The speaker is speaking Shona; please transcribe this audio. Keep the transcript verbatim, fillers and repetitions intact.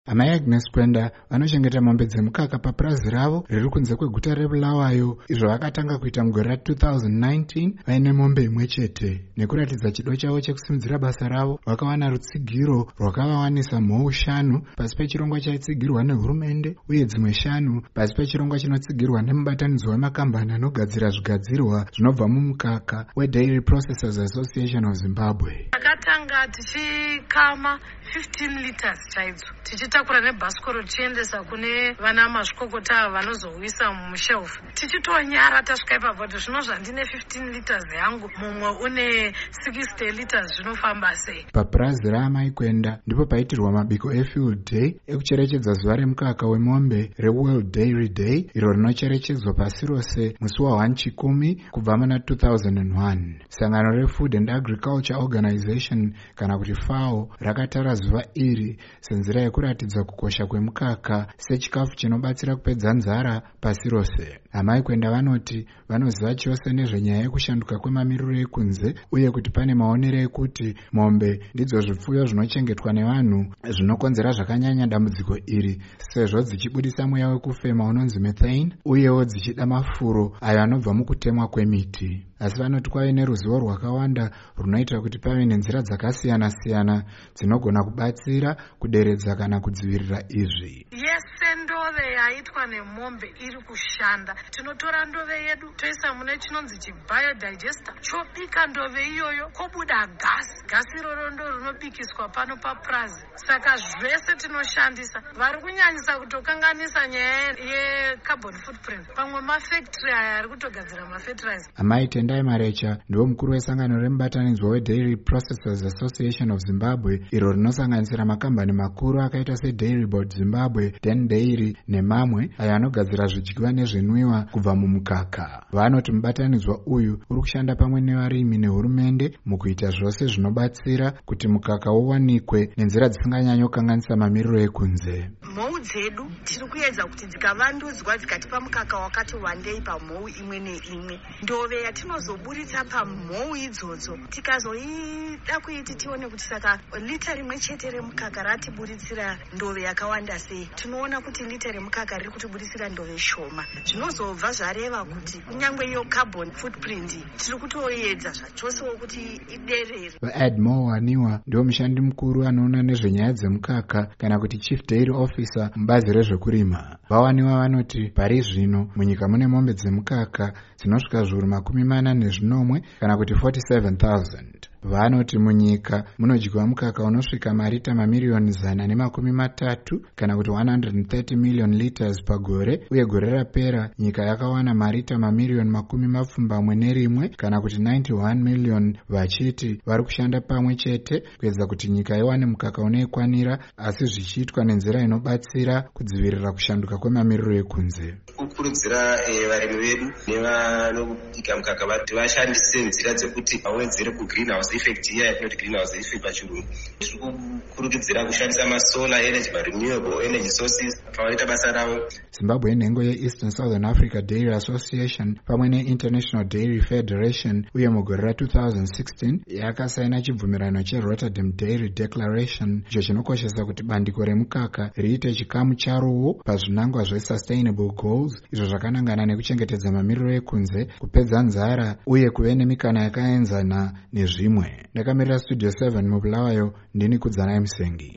Amai Agnes Kwenda vanochengeta mombe dzemukaka papurazi ravo riri kunze kweguta reBulawayo, izvo vakatanga kuita mugore ra two thousand nineteen vaine mombe imwe chete. Nekuratidza chido chavo chekusimudzira basa ravo, vakawana rutsigiro rwakavawanisa mhou shanu pasi pechirongwa chaitsigirwa nehurumende uye dzimwe shanu pasi pechirongwa chinotsigirwa nemubatanidzwa wemakambani anogadzira zvigadzirwa zvinobva mumukaka weDairy Processors Association of Zimbabwe. Takatanga tichikama fifteen liters chaidzo, tichitakura nebhasikoro tichiendesa kune vana mazvikokota vanozouisa mushelf. Tichitonyara tasvika ipapo kuti zvino zvandine fifteen liters yangu, mumwe une sixty liters zvinofamba sei? Papurazi raamai Kwenda ndipo paitirwa mabiko eField Day ekucherechedza zuva remukaka wemombe reWorld Dairy Day, iro rinocherechedzwa pasi rose musi wa one chikumi kubva muna two thousand one. Sangano reFood and Agriculture Organization kana kuti FAO rakatara zuva iri senzira yekuratidza kukosha kwemukaka sechikafu chinobatsira kupedza nzara pasi rose. Amai Kwenda vanoti vanoziva chose nezvenyaya yekushanduka kwemamiriro ekunze uye kuti pane maonero ekuti mombe ndidzo zvipfuyo zvinochengetwa nevanhu zvinokonzera zvakanyanya dambudziko iri, sezvo dzichibudisa mweya wekufema unonzi methane uyewo dzichida mafuro ayo anobva mukutemwa kwemiti. Asi vanoti kwave neruzivo rwakawanda runoita kuti pave nenzira dzakasiyana-siyana dzinogona kubatsira kuderedza kana kudzivirira izvi. Yese ndove yaitwa nemombe iri kushanda. Tinotora ndove yedu toisa mune chinonzi chibiodigester, chobika ndove iyoyo kobuda gasi. Gasi iroro ndo rinobikiswa pano papurazi. Saka zvese tinoshandisa. Vari kunyanyisa kutokanganisa nyaya yecarbon footprint. Pamwe mafactory aya ari kutogadzira mafertilizer. Amai Tendai Marecha ndiwo mukuru wesangano remubatanidzwa weDairy Processors Association of Zimbabwe, iro rinosanganisira makambani makuru akaita seDairy Board Zimbabwe, Den Dairy nemamwe ayo anogadzira zvidyiwa nezvinwiwa kubva mumukaka. Vanoti mubatanidzwa uyu uri kushanda pamwe nevarimi nehurumende mukuita zvose zvinobatsira kuti mukaka uwanikwe nenzira dzisinganyanyokanganisa mamiriro ekunze. Mhou dzedu tiri kuedza kuti dzikavandudzwa dzikatipa mukaka wakati wandei pamhou imwe neimwe. Ndove yatinozoburitsa pamhou idzodzo tikazoida kuiti tione kuti saka lita rimwe chete remukaka ratiburitsira ndove yakawanda sei, tinoona kuti lita remukaka riri kutiburitsira ndove shoma. Zvinozobva zvareva kuti kunyangwe iyo carbon footprint tiri kutoedza zvachosewo kuti iderere. VaAdmo Waniwa ndiwo mushandi mukuru anoona nezvenyaya dzemukaka kana kuti Chief Dairy Officer mubazi rezvekurima. Vawaniwa vanoti pari zvino munyika mune mombe dzemukaka dzinosvika zviuru makumi mana nezvinomwe kana kuti forty-seven thousand. Vanoti munyika munodyiwa mukaka unosvika marita mamiriyoni zana nemakumi matatu kana kuti one hundred thirty million liters pagore, uye gore rapera nyika yakawana marita mamiriyoni makumi mapfumbamwe nerimwe kana kuti ninety-one million, vachiti vari kushanda pamwe chete kuedza kuti nyika iwane mukaka unoikwanira, asi zvichiitwa nenzira inobatsira kudzivirira kushanduka kwemamiriro ekunze. Kukurudzira varimi vedu nevanobika mukaka vati vashandise nzira dzekuti vawedzere kugreenhouse effect iya yatinoti greenhouse effect pachirungu. Tiri kukurudzira kushandisa masolar energy, renewable energy sources pavanoita basa ravo. Zimbabwe inhengo yeEastern Southern Africa Dairy Association pamwe neInternational Dairy Federation uye mugore ra two thousand sixteen yakasaina chibvumirano cheRotterdam Dairy Declaration, icho chinokoshesa kuti bandiko remukaka riite chikamu charowo pazvinangwa zvesustainable goals, izvo zvakanangana nekuchengetedza mamiriro ekunze, kupedza nzara uye kuve nemikana yakaenzana nezvimwe. Ndakamirira Studio seven muBulawayo, ndini Kudzanai Musengi.